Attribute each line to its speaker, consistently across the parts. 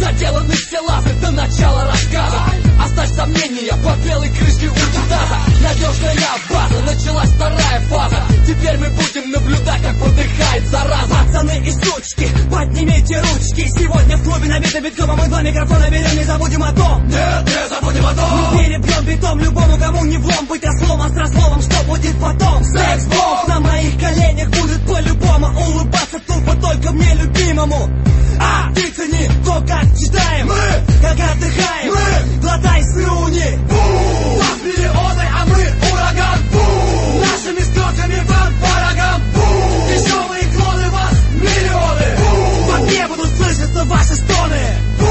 Speaker 1: Заделаны все лазы до начала рассказа. Оставь сомнения под белой крышкой унитаза. Надежная база, началась вторая фаза. Теперь мы будем наблюдать, как подыхает зараза.
Speaker 2: Пацаны и сучки, поднимите ручки. Сегодня в клубе набито битком, а мы два микрофона берем. Не забудем о том,
Speaker 1: нет, не забудем о том.
Speaker 2: мы перебьем битом любому, кому не влом. Быть ослом, острословом, что будет потом? Секс-бомб на моих коленях будет по-любому. Улыбаться тупо только мне любимому. А ты цени то, как читаем, мы, как отдыхаем, мы, глотай слюни.
Speaker 1: Вас миллионы, а мы ураган. Нашими строками вам по рогам. Веселые клоны, вас миллионы.
Speaker 2: В окне будут слышаться ваши стоны.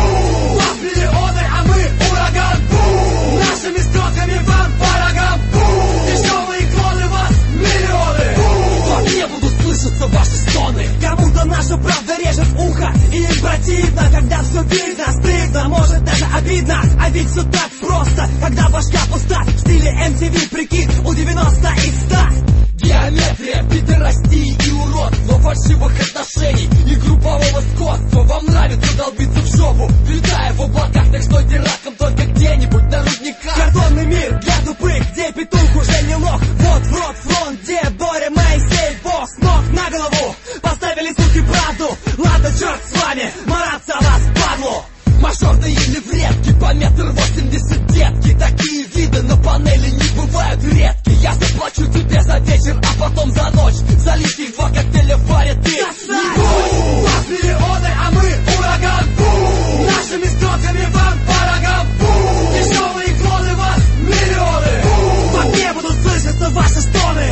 Speaker 1: Вас миллионы, а мы ураган. Нашими строками вам по рогам. Веселые клоны, вас миллионы. В окне будут слышаться ваши стоны.
Speaker 2: Кому-то наша правда режет ухо, и им противно, когда все видно, стыдно, может даже обидно. А ведь все так просто, когда башка пуста. В стиле MTV прикид у 90 и 100.
Speaker 1: Геометрия, пидорастии и уродство, фальшивых отношений и группового скотства. Вам нравится долбиться в жопу, летая в облаках, так стойте раком только где-нибудь на рудниках.
Speaker 2: Картонный мир для тупых, где петух уже не лох. Вот в рот фронт, где Боря Моисей босс. Ног на голову, поставили суки правду. Ладно, черт с вами, мараться вас, падлу.
Speaker 1: Мажорные левретки по 1,80 м, детки. Такие виды на панели не бывают редки. Я заплачу тебе за вечер, а потом за ночь. За лишних 2 коктейля в баре ты не бойся. Вас миллионы, а мы ураган. Нашими строками вам по рогам. Веселые клоны, вас миллионы.
Speaker 2: В окне будут слышаться ваши стоны.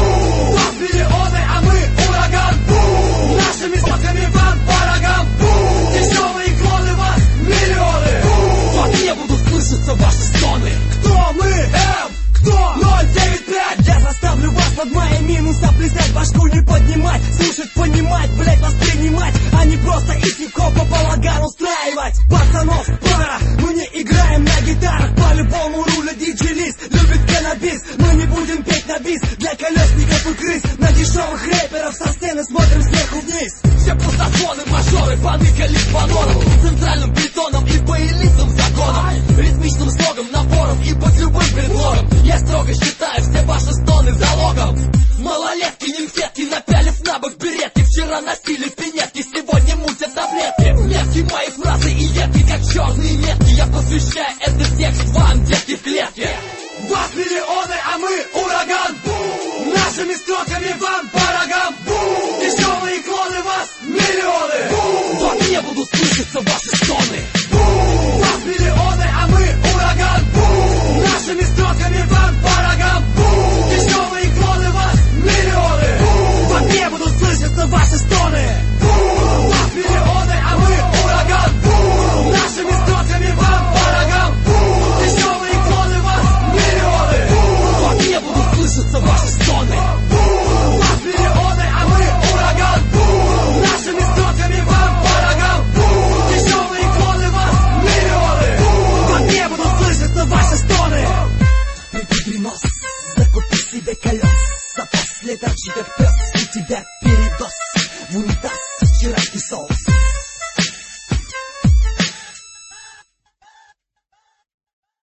Speaker 1: Вас миллионы, а мы ураган. Нашими строками вам по рогам. Веселые клоны, вас миллионы. В окне будут слышаться ваши стоны.
Speaker 2: Кто мы?
Speaker 1: Кто?
Speaker 2: 095. Я заставлю вас под мои минусы плясать, башку не поднимать, слушать, понимать, блять, воспринимать, а не просто из хип-хопа балаган устраивать. Пацанов пара, мы не играем на гитарах, по-любому руля диджей-лист любит каннабис. Мы не будем петь на бис для колесников и крыс. На дешевых рэперов со сцены смотрим сверху вниз.
Speaker 1: Все пустозвоны, мажоры поныкались по норам, центральным бетоном и по элитным законам, ритмичным слогом, напором и под любым предлогом. Я строго считаю все ваши стоны залогом. Малолетки, нимфетки, напялив на бок беретки, вчера носили пинетки, сегодня мутят таблетки. Метки мои фразы и едки, как черные метки. Я посвящаю этот текст вам, детки в клетке. Вас миллионы, а мы ураган. Нашими строками вам по рогам. Веселые клоны, вас миллионы. В окне будут слышаться ваши стоны. Вас миллионы, а мы ураган. Нашими строками вам по рогам. Веселые клоны, вас миллионы.
Speaker 2: В окне будут слышаться ваши стоны.
Speaker 1: Вас миллионы, а мы ураган. Нашими строками вам по рогам. Веселые клоны, вас миллионы. В окне будут слышаться ваши стоны. Вас миллионы, а мы ураган. Нашими строками вам по рогам. Веселые клоны, вас миллионы.
Speaker 2: В окне будут слышаться ваши стоны.
Speaker 1: Перенос, закупи себе колеса. После торчи как пес, у тебя передоз. В унитаз вчерашний соус.